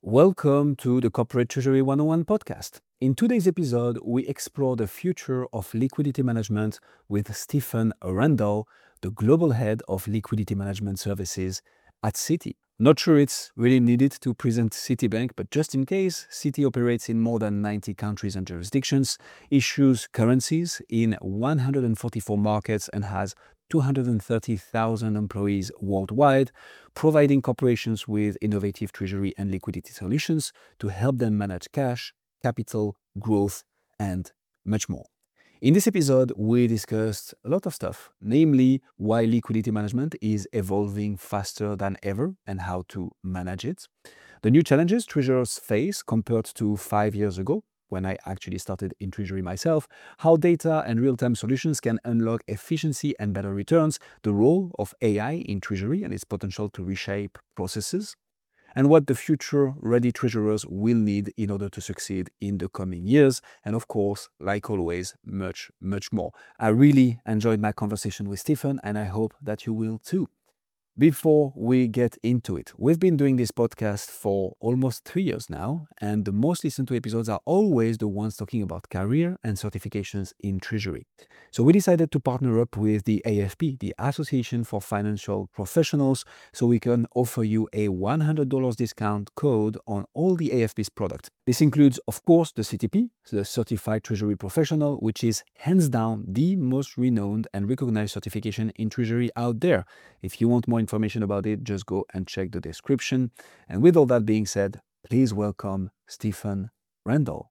Welcome to the Corporate Treasury 101 podcast. In today's episode, we explore the future of liquidity management with Stephen Randall, the Global Head of Liquidity Management Services at Citi. Not sure it's really needed to present Citibank, but just in case, Citi operates in more than 90 countries and jurisdictions, issues currencies in 144 markets, and has 230,000 employees worldwide, providing corporations with innovative treasury and liquidity solutions to help them manage cash, capital, growth, and much more. In this episode, we discussed a lot of stuff, namely why liquidity management is evolving faster than ever and how to manage it, the new challenges treasurers face compared to 5 years ago, when I actually started in treasury myself, how data and real-time solutions can unlock efficiency and better returns, the role of AI in treasury and its potential to reshape processes, and what the future-ready treasurers will need in order to succeed in the coming years, and of course, like always, much, much more. I really enjoyed my conversation with Stephen, and I hope that you will too. Before we get into it, we've been doing this podcast for almost 3 years now, and the most listened to episodes are always the ones talking about career and certifications in treasury. So we decided to partner up with the AFP, the Association for Financial Professionals, so we can offer you a $100 discount code on all the AFP's products. This includes, of course, the CTP, the Certified Treasury Professional, which is hands down the most renowned and recognized certification in treasury out there. If you want more information about it, just go and check the description. And with all that being said, please welcome Stephen Randall.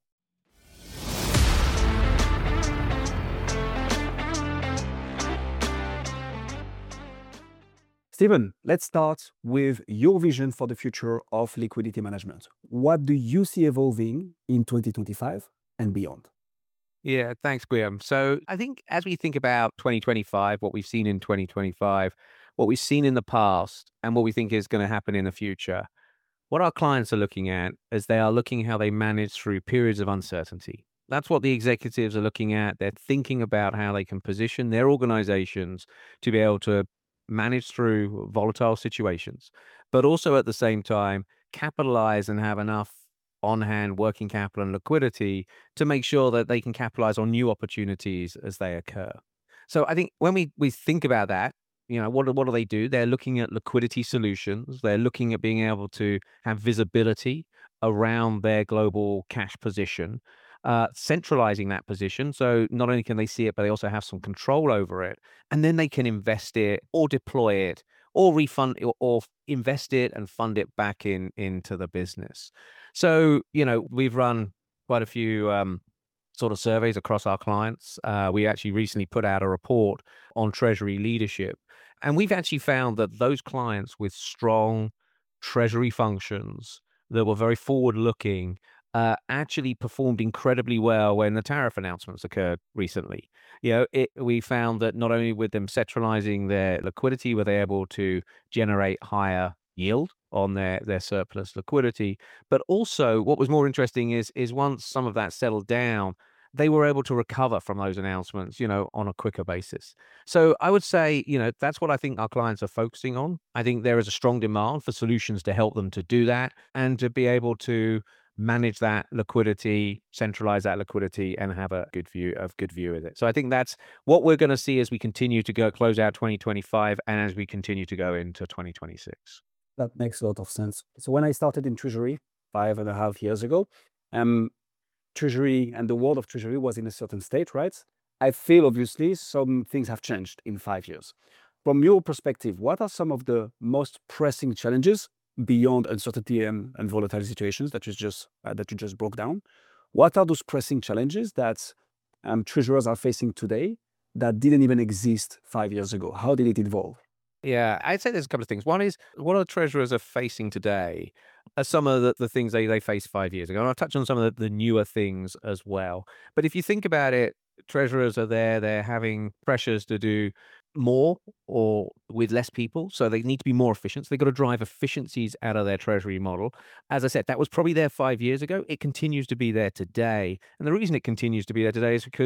Stephen, let's start with your vision for the future of liquidity management. What do you see evolving in 2025 and beyond? Yeah, thanks, Guillaume. So I think as we think about 2025, what we've seen in 2025, what we've seen in the past, and what we think is going to happen in the future, what our clients are looking at is they are looking how they manage through periods of uncertainty. That's what the executives are looking at. They're thinking about how they can position their organizations to be able to manage through volatile situations, but also at the same time, capitalize and have enough on hand working capital and liquidity to make sure that they can capitalize on new opportunities as they occur. So I think when we think about that, what do they do? They're looking at liquidity solutions. They're looking at being able to have visibility around their global cash position, centralizing that position. So not only can they see it, but they also have some control over it. And then they can invest it or deploy it or refund it or invest it and fund it back into the business. So, we've run quite a few sort of surveys across our clients. We actually recently put out a report on treasury leadership. And we've actually found that those clients with strong treasury functions that were very forward looking actually performed incredibly well when the tariff announcements occurred recently. We found that not only with them centralizing their liquidity, were they able to generate higher yield on their surplus liquidity, but also what was more interesting is once some of that settled down, they were able to recover from those announcements, on a quicker basis. So I would say, that's what I think our clients are focusing on. I think there is a strong demand for solutions to help them to do that and to be able to manage that liquidity, centralize that liquidity, and have a good view with it. So I think that's what we're going to see as we continue to close out 2025 and as we continue to go into 2026. That makes a lot of sense. So when I started in treasury 5.5 years ago, treasury and the world of treasury was in a certain state, right? I feel obviously some things have changed in 5 years. From your perspective, what are some of the most pressing challenges beyond uncertainty and volatile situations that you just broke down? What are those pressing challenges that treasurers are facing today that didn't even exist 5 years ago? How did it evolve? Yeah, I'd say there's a couple of things. One is what our treasurers are facing today are some of the things they faced 5 years ago. And I'll touch on some of the newer things as well. But if you think about it, treasurers are they're having pressures to do more or with less people. So they need to be more efficient. So they've got to drive efficiencies out of their treasury model. As I said, that was probably there 5 years ago. It continues to be there today. And the reason it continues to be there today is because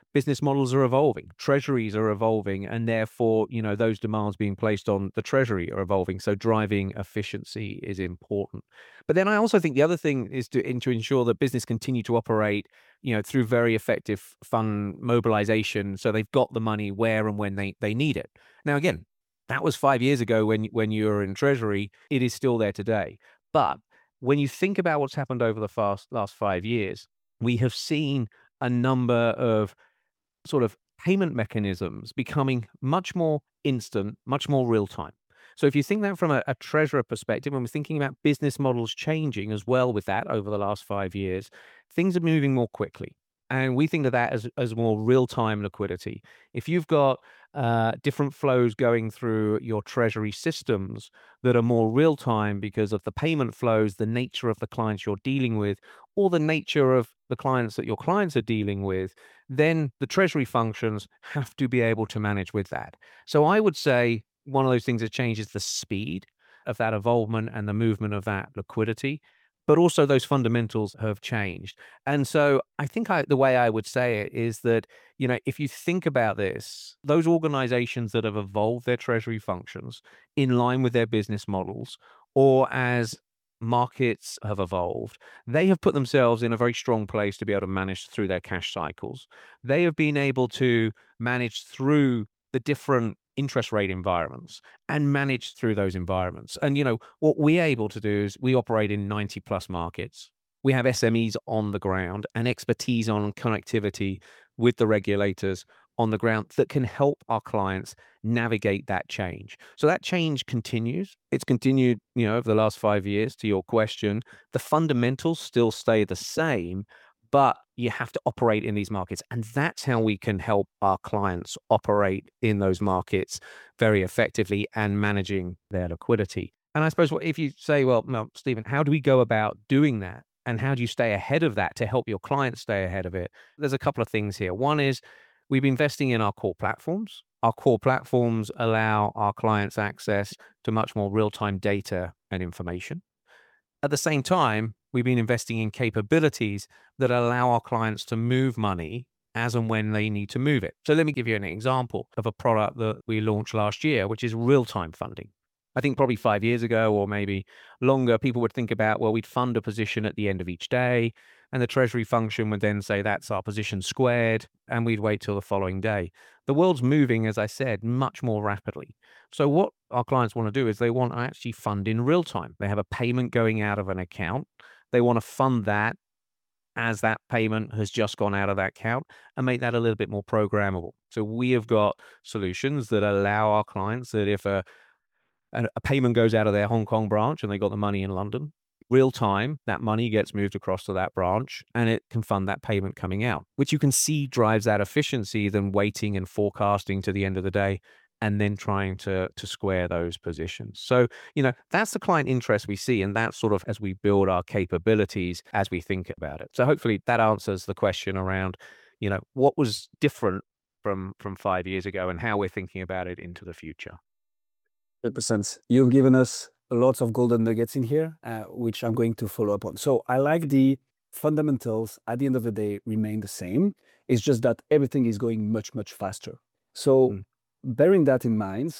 business models are evolving, treasuries are evolving, and therefore, those demands being placed on the treasury are evolving. So driving efficiency is important. But then I also think the other thing is to ensure that business continue to operate, through very effective fund mobilization. So they've got the money where and when they need it. Now, again, that was 5 years ago when you were in treasury. It is still there today. But when you think about what's happened over the last 5 years, we have seen a number of sort of payment mechanisms becoming much more instant, much more real time. So if you think that from a treasurer perspective, when we're thinking about business models changing as well with that over the last 5 years, things are moving more quickly. And we think of that as more real-time liquidity. If you've got different flows going through your treasury systems that are more real-time because of the payment flows, the nature of the clients you're dealing with, or the nature of the clients that your clients are dealing with, then the treasury functions have to be able to manage with that. So I would say one of those things that changes the speed of that evolvement and the movement of that liquidity, but also those fundamentals have changed. And so I think the way I would say it is that, if you think about this, those organizations that have evolved their treasury functions in line with their business models, or as markets have evolved, they have put themselves in a very strong place to be able to manage through their cash cycles. They have been able to manage through the different interest rate environments and manage through those environments. And, what we're able to do is we operate in 90 plus markets. We have SMEs on the ground and expertise on connectivity with the regulators on the ground that can help our clients navigate that change. So that change continues. It's continued, over the last 5 years, to your question. The fundamentals still stay the same, but you have to operate in these markets. And that's how we can help our clients operate in those markets very effectively and managing their liquidity. And I suppose if you say, well, Stephen, how do we go about doing that? And how do you stay ahead of that to help your clients stay ahead of it? There's a couple of things here. One is we've been investing in our core platforms. Our core platforms allow our clients access to much more real-time data and information. At the same time, we've been investing in capabilities that allow our clients to move money as and when they need to move it. So let me give you an example of a product that we launched last year, which is real-time funding. I think probably 5 years ago or maybe longer, people would think about, well, we'd fund a position at the end of each day, and the treasury function would then say that's our position squared, and we'd wait till the following day. The world's moving, as I said, much more rapidly. So what our clients want to do is they want to actually fund in real time. They have a payment going out of an account. They want to fund that as that payment has just gone out of that account and make that a little bit more programmable. So we have got solutions that allow our clients that if a payment goes out of their Hong Kong branch and they got the money in London, real time, that money gets moved across to that branch and it can fund that payment coming out, which you can see drives that efficiency than waiting and forecasting to the end of the day and then trying to square those positions. So, that's the client interest we see. And that's sort of as we build our capabilities as we think about it. So hopefully that answers the question around, what was different from 5 years ago and how we're thinking about it into the future. 100%. You've given us lots of golden nuggets in here, which I'm going to follow up on. So I like the fundamentals at the end of the day remain the same. It's just that everything is going much, much faster. So bearing that in mind,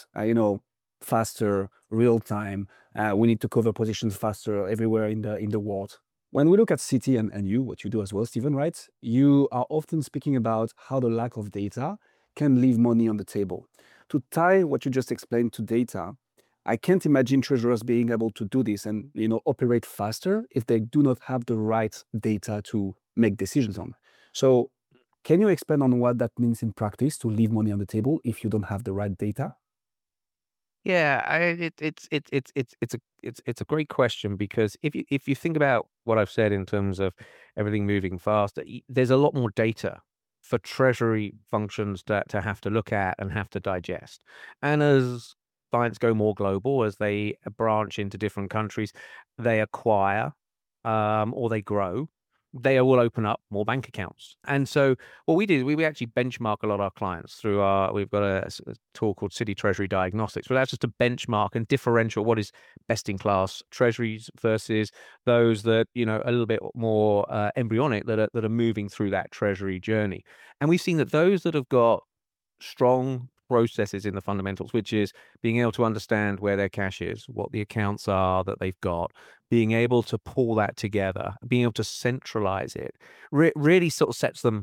faster, real time, we need to cover positions faster everywhere in the world. When we look at Citi and what you do as well, Stephen, right? You are often speaking about how the lack of data can leave money on the table. To tie what you just explained to data, I can't imagine treasurers being able to do this and operate faster if they do not have the right data to make decisions on. So can you expand on what that means in practice to leave money on the table if you don't have the right data? Yeah, it's a great question because if you think about what I've said in terms of everything moving fast, there's a lot more data for treasury functions to have to look at and have to digest. And as clients go more global, as they branch into different countries, they acquire or they grow, they will open up more bank accounts. And so what we did, we actually benchmark a lot of our clients through we've got a tool called Citi Treasury Diagnostics, which allows us to benchmark and differential what is best in class treasuries versus those that, a little bit more embryonic that are moving through that treasury journey. And we've seen that those that have got strong processes in the fundamentals, which is being able to understand where their cash is, what the accounts are that they've got, being able to pull that together, being able to centralize it, really sort of sets them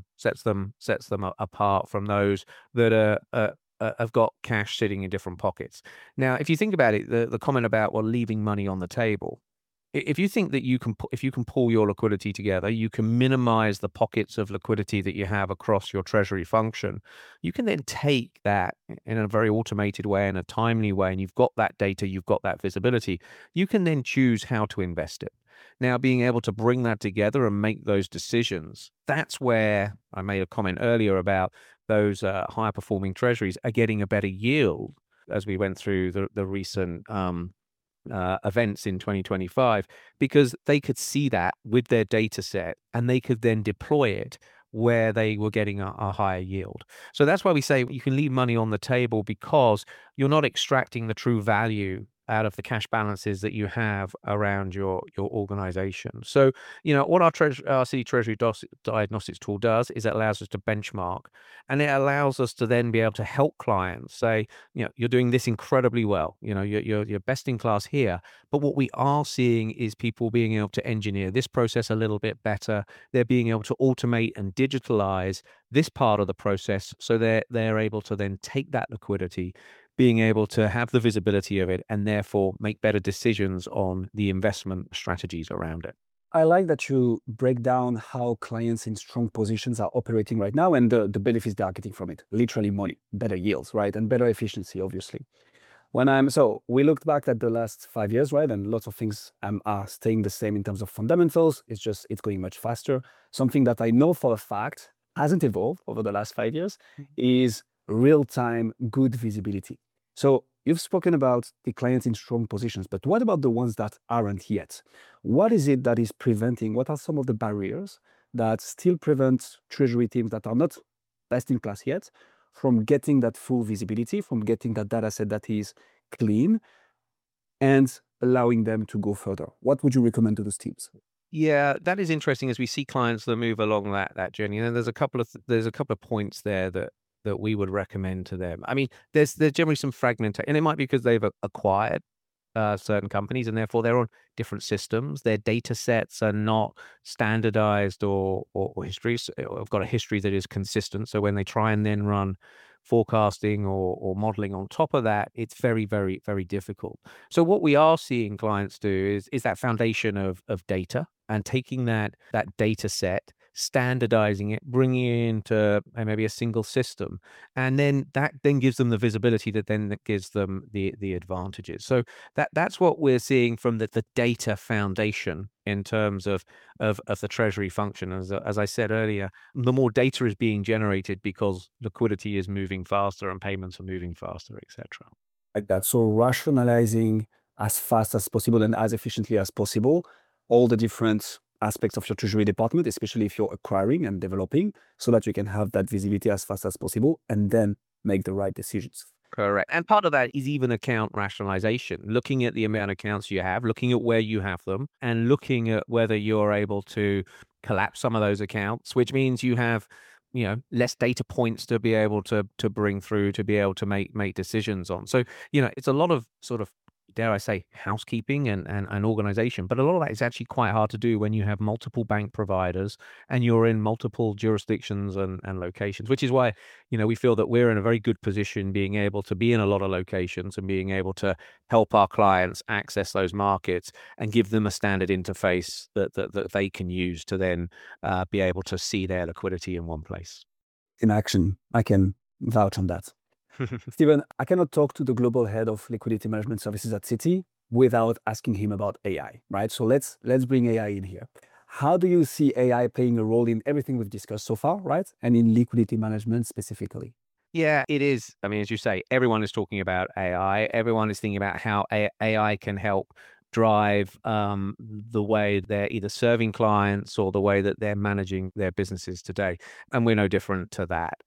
apart from those that have got cash sitting in different pockets. Now, if you think about it, the comment about leaving money on the table. If you think that if you can pull your liquidity together, you can minimize the pockets of liquidity that you have across your treasury function. You can then take that in a very automated way, in a timely way, and you've got that data, you've got that visibility. You can then choose how to invest it. Now, being able to bring that together and make those decisions, that's where I made a comment earlier about those higher performing treasuries are getting a better yield as we went through the recent events in 2025, because they could see that with their data set and they could then deploy it where they were getting a higher yield. So that's why we say you can leave money on the table, because you're not extracting the true value out of the cash balances that you have around your organization. So, what our Citi Treasury Diagnostics tool does is it allows us to benchmark, and it allows us to then be able to help clients say, you're doing this incredibly well. You're best in class here. But what we are seeing is people being able to engineer this process a little bit better. They're being able to automate and digitalize this part of the process, so they're able to then take that liquidity, being able to have the visibility of it, and therefore make better decisions on the investment strategies around it. I like that you break down how clients in strong positions are operating right now and the benefits they are getting from it. Literally money, better yields, right? And better efficiency, obviously. So we looked back at the last 5 years, right? And lots of things are staying the same in terms of fundamentals. It's going much faster. Something that I know for a fact hasn't evolved over the last 5 years is real-time good visibility. So you've spoken about the clients in strong positions, but what about the ones that aren't yet? What is it that is preventing? What are some of the barriers that still prevent treasury teams that are not best in class yet from getting that full visibility, from getting that data set that is clean and allowing them to go further? What would you recommend to those teams? Yeah, that is interesting as we see clients that move along that journey. And there's a couple of points there that we would recommend to them. I mean, there's generally some fragmentation, and it might be because they've acquired certain companies, and therefore they're on different systems. Their data sets are not standardized or histories, or have got a history that is consistent. So when they try and then run forecasting or modeling on top of that, it's very, very, very difficult. So what we are seeing clients do is that foundation of data, and taking that data set, standardizing it, bringing it into maybe a single system, and then that gives them the visibility that gives them the advantages. So that's what we're seeing from the data foundation in terms of the treasury function. As I said earlier, the more data is being generated because liquidity is moving faster and payments are moving faster, etc. Like that. So rationalizing as fast as possible and as efficiently as possible all the different aspects of your treasury department, especially if you're acquiring and developing, so that you can have that visibility as fast as possible and then make the right decisions. Correct. And part of that is even account rationalization, looking at the amount of accounts you have, looking at where you have them, and looking at whether you're able to collapse some of those accounts, which means you have, less data points to be able to bring through, to be able to make decisions on. So, it's a lot of sort of, dare I say, housekeeping and organization. But a lot of that is actually quite hard to do when you have multiple bank providers and you're in multiple jurisdictions and locations, which is why, we feel that we're in a very good position, being able to be in a lot of locations and being able to help our clients access those markets and give them a standard interface that they can use to then be able to see their liquidity in one place. In action, I can vouch on that. Stephen, I cannot talk to the global head of liquidity management services at Citi without asking him about AI, right? So let's bring AI in here. How do you see AI playing a role in everything we've discussed so far, right? And in liquidity management specifically? Yeah, it is. I mean, as you say, everyone is talking about AI. Everyone is thinking about how AI can help drive the way they're either serving clients or the way that they're managing their businesses today. And we're no different to that.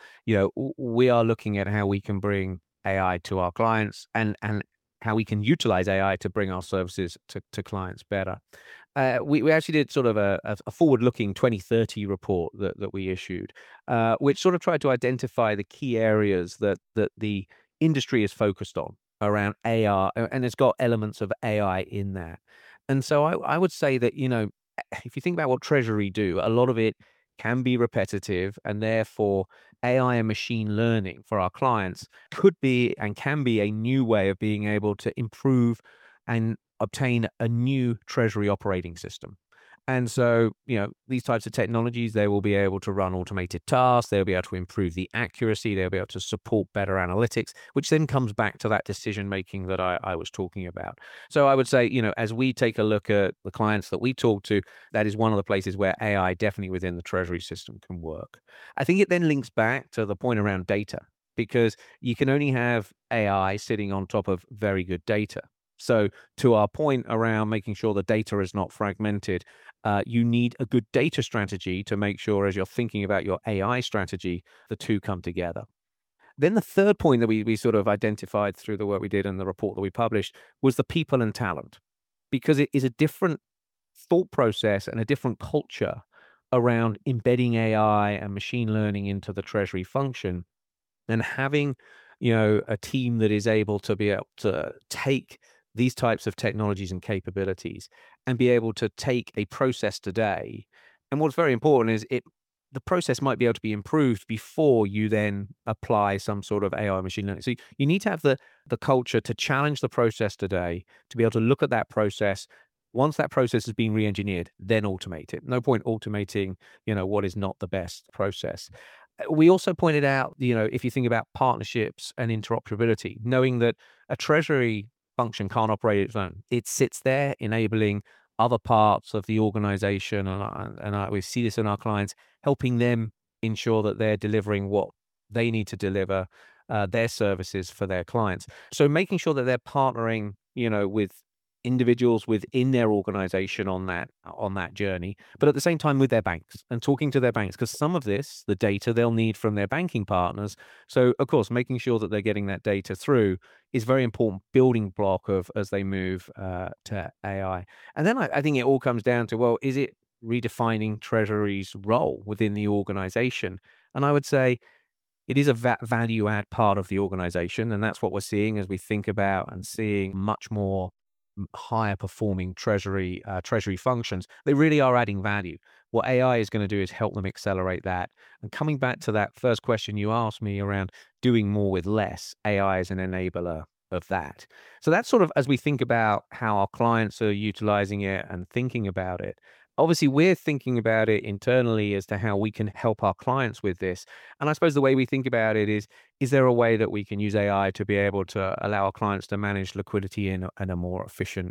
We are looking at how we can bring AI to our clients and how we can utilize AI to bring our services to clients better. We actually did sort of a forward-looking 2030 report that we issued, which sort of tried to identify the key areas that the industry is focused on around AI, and it's got elements of AI in there. And so I would say that, if you think about what Treasury do, a lot of it can be repetitive, and therefore AI and machine learning for our clients could be and can be a new way of being able to improve and obtain a new Treasury operating system. And so, these types of technologies, they will be able to run automated tasks. They'll be able to improve the accuracy. They'll be able to support better analytics, which then comes back to that decision making that I was talking about. So I would say, as we take a look at the clients that we talk to, that is one of the places where AI definitely within the Treasury system can work. I think it then links back to the point around data, because you can only have AI sitting on top of very good data. So to our point around making sure the data is not fragmented, you need a good data strategy to make sure as you're thinking about your AI strategy, the two come together. Then the third point that we sort of identified through the work we did and the report that we published was the people and talent, because it is a different thought process and a different culture around embedding AI and machine learning into the Treasury function, and having, a team that is able to be able to take these types of technologies and capabilities and be able to take a process today. And what's very important is the process might be able to be improved before you then apply some sort of AI machine learning. So you need to have the culture to challenge the process today, to be able to look at that process. Once that process has been re-engineered, then automate it. No point automating, what is not the best process. We also pointed out, if you think about partnerships and interoperability, knowing that a Treasury function can't operate its own. It sits there enabling other parts of the organization, and we see this in our clients, helping them ensure that they're delivering what they need to deliver, their services for their clients. So making sure that they're partnering, with individuals within their organization on that journey, but at the same time with their banks and talking to their banks, because some of this, the data they'll need from their banking partners. So of course, making sure that they're getting that data through is very important building block of as they move to AI. And then I think it all comes down to, well, is it redefining Treasury's role within the organization? And I would say it is a value add part of the organization, and that's what we're seeing as we think about and seeing much more higher performing treasury functions. They really are adding value. What AI is going to do is help them accelerate that. And coming back to that first question you asked me around doing more with less, AI is an enabler of that. So that's sort of as we think about how our clients are utilizing it and thinking about it. Obviously, we're thinking about it internally as to how we can help our clients with this. And I suppose the way we think about it is there a way that we can use AI to be able to allow our clients to manage liquidity in a more efficient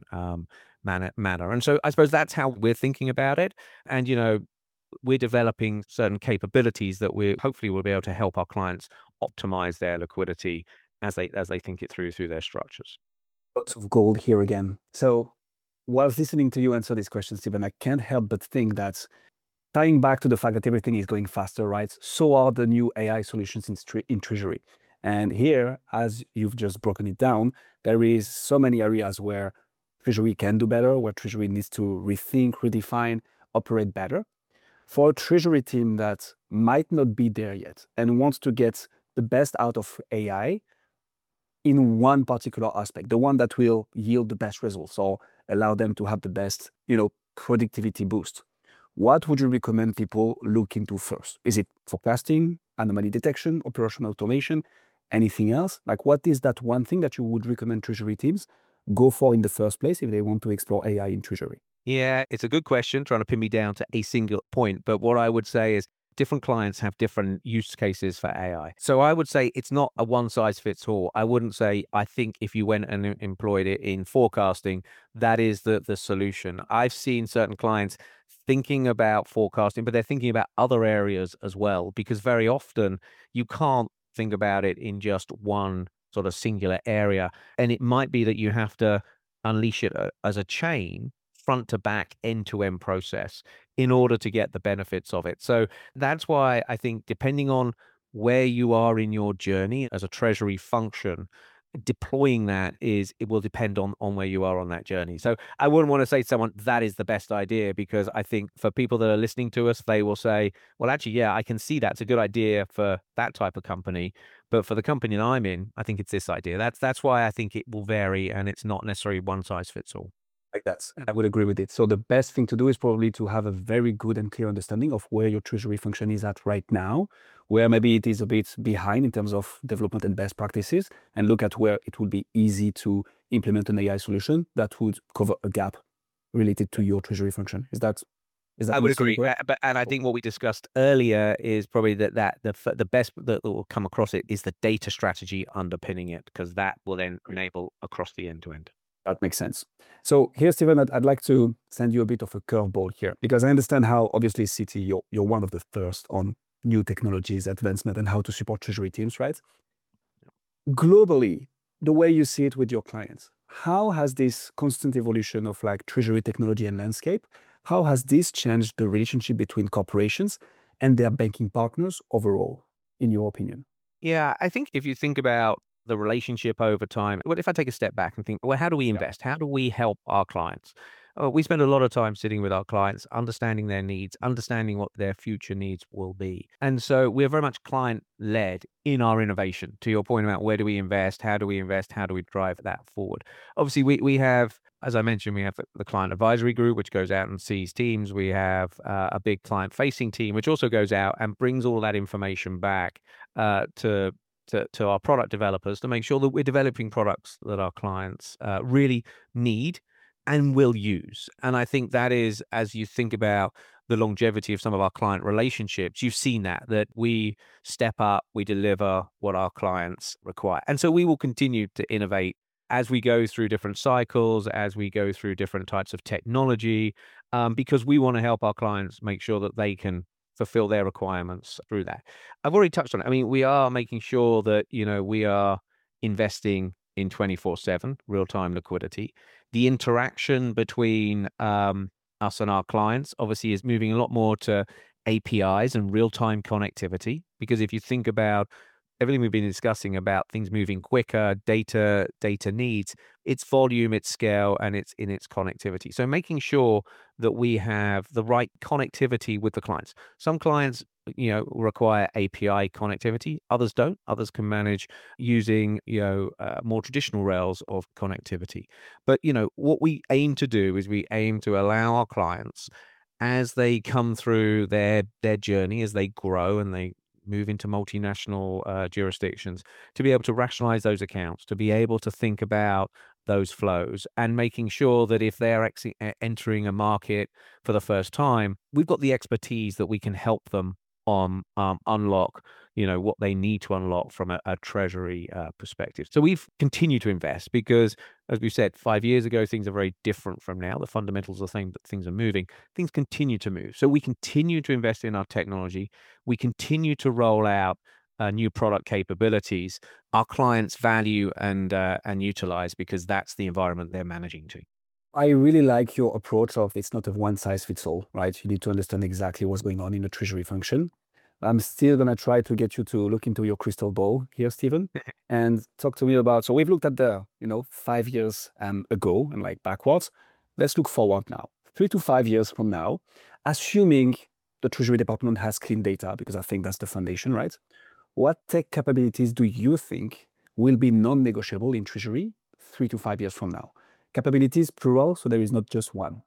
manner? And so I suppose that's how we're thinking about it. And, we're developing certain capabilities that we hopefully will be able to help our clients optimize their liquidity as they think it through their structures. Lots of gold here again. So whilst listening to you answer this question, Stephen, I can't help but think that tying back to the fact that everything is going faster, right? So are the new AI solutions in Treasury. And here, as you've just broken it down, there is so many areas where Treasury can do better, where Treasury needs to rethink, redefine, operate better. For a Treasury team that might not be there yet and wants to get the best out of AI in one particular aspect, the one that will yield the best results or allow them to have the best, productivity boost, what would you recommend people look into first? Is it forecasting, anomaly detection, operational automation, anything else? Like, what is that one thing that you would recommend Treasury teams go for in the first place if they want to explore AI in Treasury? Yeah, it's a good question, trying to pin me down to a single point. But what I would say is different clients have different use cases for AI. So I would say it's not a one size fits all. I wouldn't say, I think if you went and employed it in forecasting, that is the solution. I've seen certain clients thinking about forecasting, but they're thinking about other areas as well, because very often you can't think about it in just one sort of singular area. And it might be that you have to unleash it as a chain, front to back, end to end process in order to get the benefits of it. So that's why I think depending on where you are in your journey as a treasury function, deploying that it will depend on where you are on that journey. So I wouldn't want to say to someone that is the best idea, because I think for people that are listening to us, they will say, well, actually, yeah, I can see that's a good idea for that type of company. But for the company that I'm in, I think it's this idea. That's why I think it will vary, and it's not necessarily one size fits all. Like that. And I would agree with it. So the best thing to do is probably to have a very good and clear understanding of where your treasury function is at right now, where maybe it is a bit behind in terms of development and best practices, and look at where it would be easy to implement an AI solution that would cover a gap related to your treasury function. Is that I would understanding agree, correct? and I think what we discussed earlier is probably that the best that will come across it is the data strategy underpinning it, because that will then enable across the end to end. That makes sense. So here, Stephen, I'd like to send you a bit of a curveball here, because I understand how obviously Citi, you're one of the first on new technologies, advancement, and how to support treasury teams, right? Globally, the way you see it with your clients, how has this constant evolution of like treasury technology and landscape, how has this changed the relationship between corporations and their banking partners overall, in your opinion? Yeah, I think if you think about the relationship over time, well, if I take a step back and think, well, how do we Yeah. invest? How do we help our clients? We spend a lot of time sitting with our clients, understanding their needs, understanding what their future needs will be. And so we're very much client led in our innovation. To your point about where do we invest? How do we invest? How do we drive that forward? Obviously, we have, as I mentioned, we have the client advisory group, which goes out and sees teams. We have a big client facing team, which also goes out and brings all that information back to our product developers to make sure that we're developing products that our clients really need and will use. And I think that is, as you think about the longevity of some of our client relationships, you've seen that we step up, we deliver what our clients require. And so we will continue to innovate as we go through different cycles, as we go through different types of technology, because we want to help our clients make sure that they can fulfill their requirements through that. I've already touched on it. I mean, we are making sure that, we are investing in 24/7 real-time liquidity. The interaction between us and our clients obviously is moving a lot more to APIs and real-time connectivity, because if you think about everything we've been discussing about things moving quicker, data needs, its volume, its scale, and its in its connectivity. So making sure that we have the right connectivity with the clients. Some clients, require API connectivity. Others don't. Others can manage using, more traditional rails of connectivity. But, what we aim to do is we aim to allow our clients, as they come through their journey, as they grow and they move into multinational jurisdictions, to be able to rationalize those accounts, to be able to think about those flows, and making sure that if they're entering a market for the first time, we've got the expertise that we can help them on unlock, what they need to unlock from a treasury perspective. So we've continued to invest because, as we said, 5 years ago, things are very different from now. The fundamentals are the same, but things are moving. Things continue to move. So we continue to invest in our technology. We continue to roll out new product capabilities our clients value and utilize, because that's the environment they're managing to. I really like your approach of it's not a one size fits all, right? You need to understand exactly what's going on in the treasury function. I'm still going to try to get you to look into your crystal ball here, Stephen, and talk to me about. So we've looked at the, 5 years ago and like backwards. Let's look forward now, 3 to 5 years from now, assuming the Treasury Department has clean data, because I think that's the foundation, right? What tech capabilities do you think will be non-negotiable in Treasury 3 to 5 years from now? Capabilities plural, so there is not just one.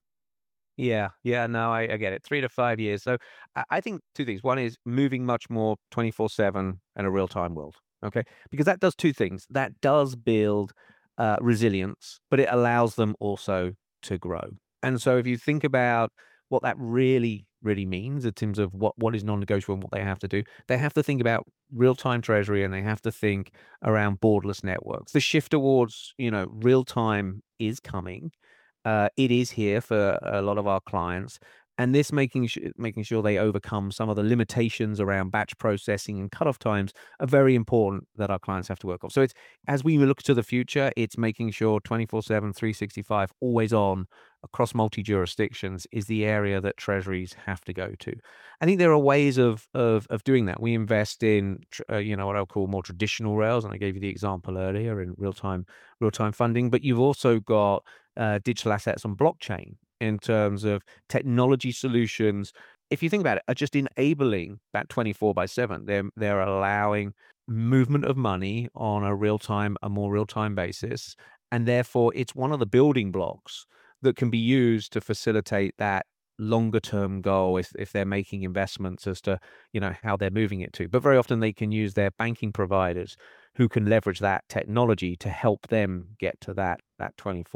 Yeah, yeah, no, I get it. 3 to 5 years. So I think two things. One is moving much more 24/7 in a real time world. Okay, because that does two things. That does build resilience, but it allows them also to grow. And so if you think about what that really means in terms of what is non-negotiable and what they have to do, they have to think about real-time treasury, and they have to think around borderless networks. The shift towards, real time is coming. It is here for a lot of our clients, And this making sure they overcome some of the limitations around batch processing and cutoff times are very important that our clients have to work on. So it's as we look to the future, it's making sure 24/7, 365, always on across multi jurisdictions is the area that treasuries have to go to. I think there are ways of doing that. We invest in what I'll call more traditional rails, and I gave you the example earlier in real time funding. But you've also got digital assets on blockchain in terms of technology solutions. If you think about it, are just enabling that 24/7. They're allowing movement of money on a more real time basis, and therefore it's one of the building blocks that can be used to facilitate that longer term goal if they're making investments as to how they're moving it to. But very often they can use their banking providers who can leverage that technology to help them get to that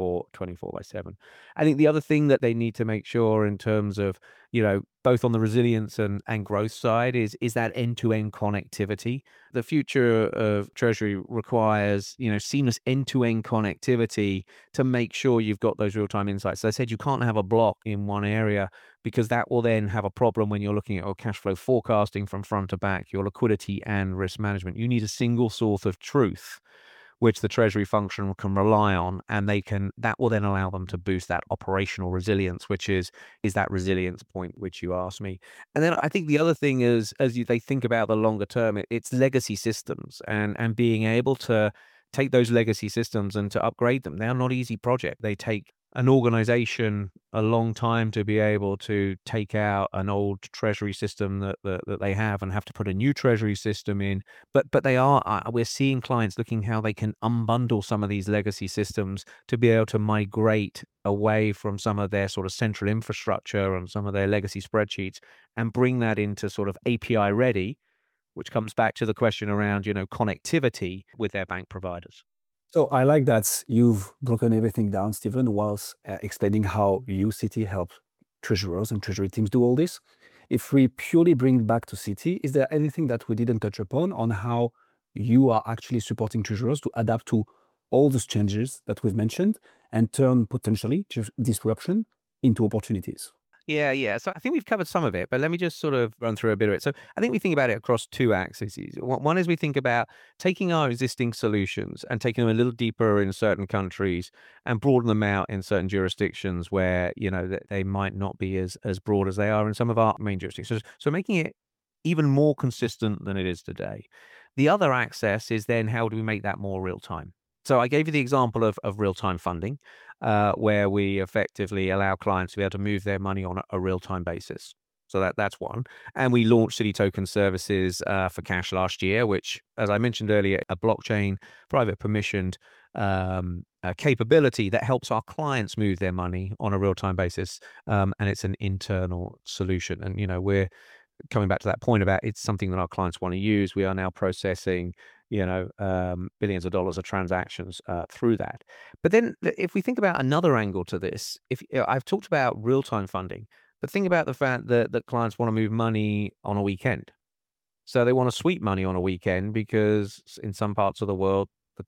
24/7. I think the other thing that they need to make sure in terms of both on the resilience and growth side is that end-to-end connectivity. The future of treasury requires seamless end-to-end connectivity to make sure you've got those real-time insights. So I said you can't have a block in one area because that will then have a problem when you're looking at your cash flow forecasting from front to back, your liquidity and risk management. You need a single source of truth which the treasury function can rely on, and that will then allow them to boost that operational resilience, which is that resilience point which you asked me. And then I think the other thing is, they think about the longer term, it's legacy systems and being able to take those legacy systems and to upgrade them. They're not easy project. They take an organization a long time to be able to take out an old treasury system that they have and have to put a new treasury system in. But we're seeing clients looking how they can unbundle some of these legacy systems to be able to migrate away from some of their sort of central infrastructure and some of their legacy spreadsheets and bring that into sort of API ready, which comes back to the question around, connectivity with their bank providers. So I like that you've broken everything down, Stephen, whilst explaining how you, Citi, help treasurers and treasury teams do all this. If we purely bring it back to Citi, is there anything that we didn't touch upon on how you are actually supporting treasurers to adapt to all those changes that we've mentioned and turn potentially disruption into opportunities? Yeah, yeah. So I think we've covered some of it, but let me just sort of run through a bit of it. So I think we think about it across two axes. One is we think about taking our existing solutions and taking them a little deeper in certain countries and broaden them out in certain jurisdictions where, that they might not be as broad as they are in some of our main jurisdictions. So making it even more consistent than it is today. The other access is then how do we make that more real time? So I gave you the example of real time funding, where we effectively allow clients to be able to move their money on a real time basis. So that's one. And we launched Citi Token Services for cash last year, which, as I mentioned earlier, a blockchain, private permissioned capability that helps our clients move their money on a real time basis. And it's an internal solution. And, we're coming back to that point about it's something that our clients want to use. We are now processing billions of dollars of transactions through that. But then if we think about another angle to this, if I've talked about real-time funding, but think about the fact that clients want to move money on a weekend. So they want to sweep money on a weekend because in some parts of the world,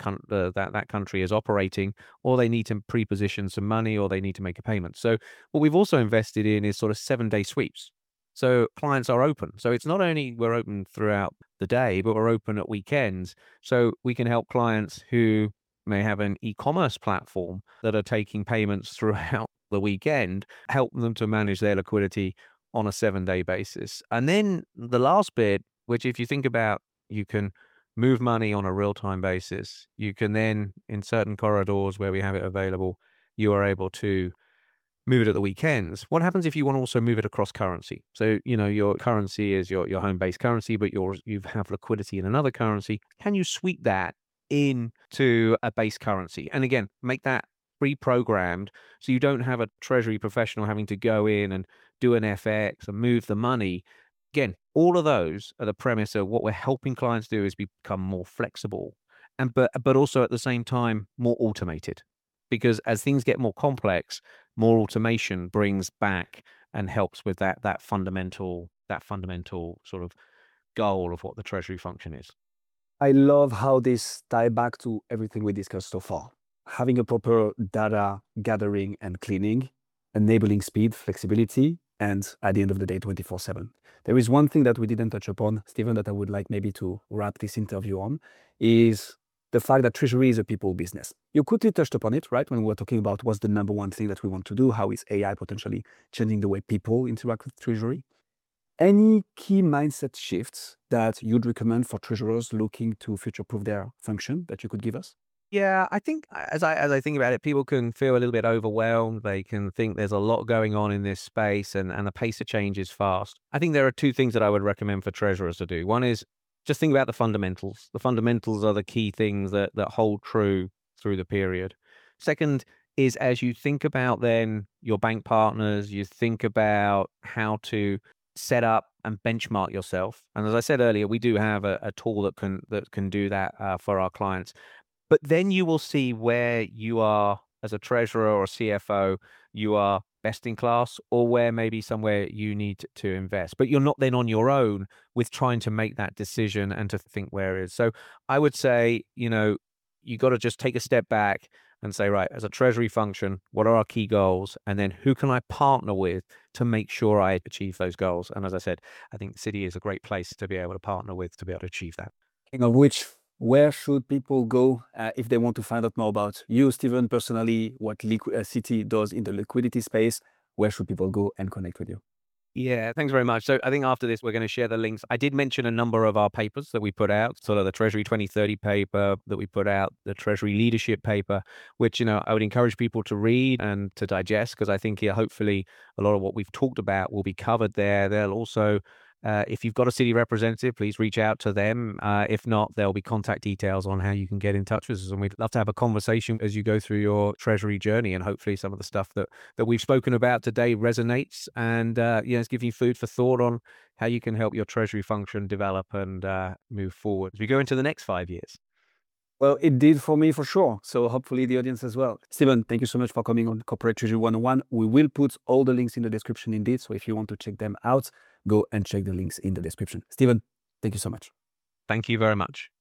that country is operating, or they need to pre-position some money, or they need to make a payment. So what we've also invested in is sort of 7-day sweeps. So clients are open. So it's not only we're open throughout the day, but we're open at weekends. So we can help clients who may have an e-commerce platform that are taking payments throughout the weekend, help them to manage their liquidity on a 7-day basis. And then the last bit, which if you think about, you can move money on a real-time basis. You can then, in certain corridors where we have it available, you are able to move it at the weekends. What happens if you want to also move it across currency? So, your currency is your home-based currency, but you have liquidity in another currency. Can you sweep that into a base currency? And again, make that pre-programmed so you don't have a treasury professional having to go in and do an FX and move the money. Again, all of those are the premise of what we're helping clients do is become more flexible and but also at the same time more automated. Because as things get more complex, more automation brings back and helps with that fundamental sort of goal of what the treasury function is. I love how this ties back to everything we discussed so far. Having a proper data gathering and cleaning, enabling speed, flexibility, and at the end of the day, 24/7. There is one thing that we didn't touch upon, Stephen, that I would like maybe to wrap this interview on, is the fact that treasury is a people business. You quickly touched upon it, right? When we were talking about what's the number one thing that we want to do, how is AI potentially changing the way people interact with treasury? Any key mindset shifts that you'd recommend for treasurers looking to future-proof their function that you could give us? Yeah, I think as I think about it, people can feel a little bit overwhelmed. They can think there's a lot going on in this space and the pace of change is fast. I think there are two things that I would recommend for treasurers to do. One is just think about the fundamentals. The fundamentals are the key things that hold true through the period. Second is as you think about then your bank partners, you think about how to set up and benchmark yourself. And as I said earlier, we do have a tool that can do that for our clients. But then you will see where you are as a treasurer or CFO, you are best in class, or where maybe somewhere you need to invest. But you're not then on your own with trying to make that decision and to think where it is. So I would say, you got to just take a step back and say, right, as a treasury function, what are our key goals? And then who can I partner with to make sure I achieve those goals? And as I said, I think Citi is a great place to be able to partner with to be able to achieve that. Speaking of which, where should people go if they want to find out more about you, Stephen, personally, what Citi does in the liquidity space? Where should people go and connect with you? Yeah, thanks very much. So I think after this, we're going to share the links. I did mention a number of our papers that we put out, sort of the Treasury 2030 paper that we put out, the Treasury leadership paper, which, I would encourage people to read and to digest, because I think hopefully a lot of what we've talked about will be covered there. They'll also, if you've got a Citi representative, please reach out to them. If not, there'll be contact details on how you can get in touch with us. And we'd love to have a conversation as you go through your treasury journey. And hopefully some of the stuff that we've spoken about today resonates and, it's giving you food for thought on how you can help your treasury function develop and move forward as we go into the next 5 years. Well, it did for me for sure. So hopefully the audience as well. Stephen, thank you so much for coming on Corporate Treasury 101. We will put all the links in the description indeed. So if you want to check them out, go and check the links in the description. Stephen, thank you so much. Thank you very much.